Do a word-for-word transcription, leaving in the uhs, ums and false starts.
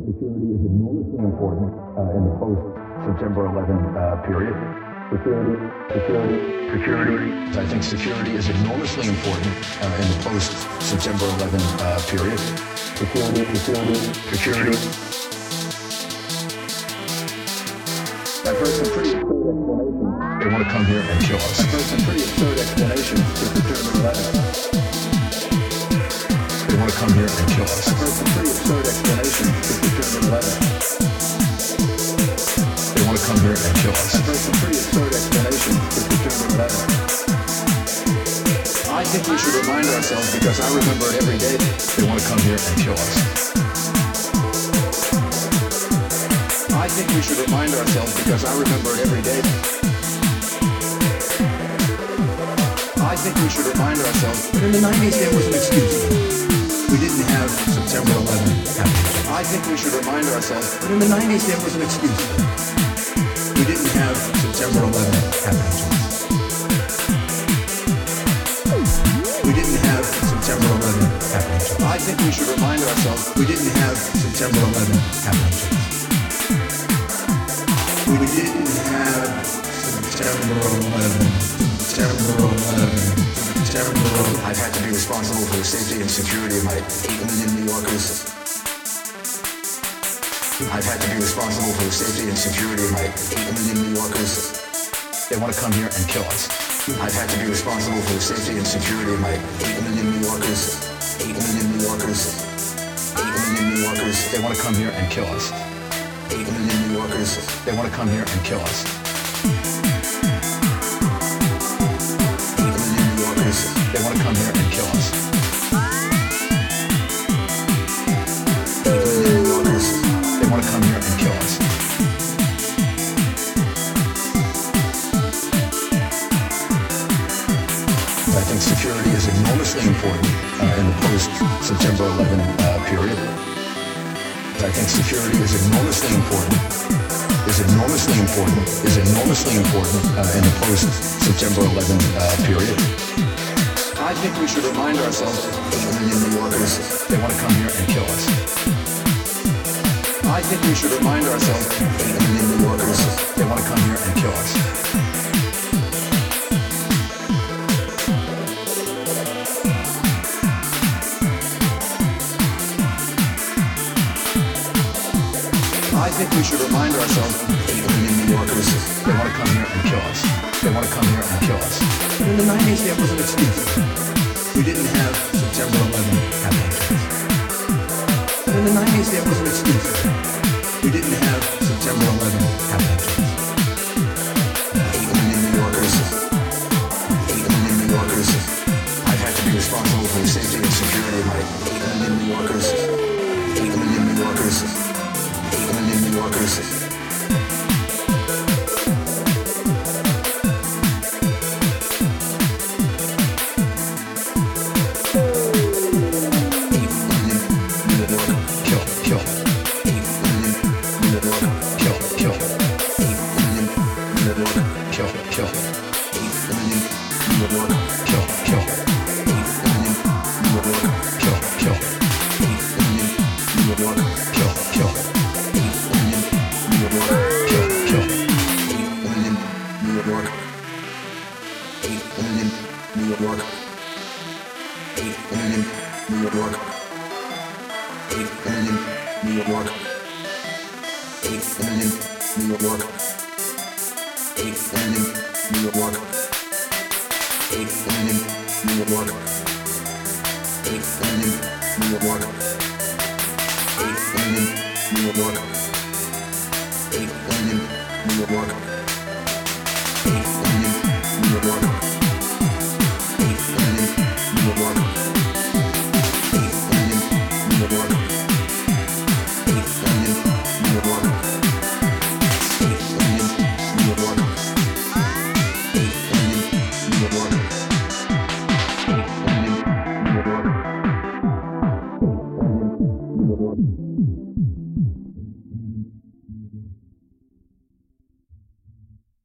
security is enormously important uh, in the post-September eleventh uh, period. Security, security, security. I think security is enormously important uh, in the post-September eleventh uh, period. Security, security, security. I've heard some pretty absurd explanations. They want to come here and kill us. I've heard some pretty absurd explanations for September eleventh. They want to come here and kill us. I've heard some pretty absurd explanations for September eleventh. They want to come here and kill us. I've heard some pretty absurd explanations for September eleventh. I think we should remind ourselves, because I remember it every day. They want to come here and kill us. I think we should remind ourselves, because I remember it every day. I think we should remind ourselves that in the nineties there was an excuse. We didn't have September eleventh happen. I think we should remind ourselves that in the nineties there was an excuse. We didn't have September eleventh happen. We didn't have September eleventh happen. I think we should remind ourselves we didn't have September eleventh happen. We didn't have September eleventh. September eleventh. September eleventh. I've had to be responsible for the safety and security of my eight million New Yorkers. I've had to be responsible for the safety and security of my eight million New Yorkers. They want to come here and kill us. I've had to be responsible for the safety and security of my eight million New Yorkers. eight million New Yorkers. eight million New Yorkers. They want to come here and kill us. eight million New Yorkers. They want to come here and kill us. eight million New Yorkers. They want to come here and kill us. eight million New Yorkers. They want to come here and kill us. I think security is enormously important uh, in the post-September eleventh uh, period. I think security is enormously important, is enormously important, is enormously important uh, in the post-September eleventh uh, period. I think we should remind ourselves, eight million New Yorkers, they want to come here and kill us. I think we should remind ourselves, eight million New Yorkers, they want to come here and kill us. I think we should remind ourselves, eight million New Yorkers, they want to come here and kill us. They want to come here and kill us. But in the nineties there was an excuse. We didn't have September eleventh happen. But in the nineties there was an excuse. We didn't have September eleventh happen. eight million New Yorkers. eight million New Yorkers. I've had to be responsible for the safety and security of my eight million New Yorkers. eight million New Yorkers. eight million New Yorkers. eight million New York. eight million New York.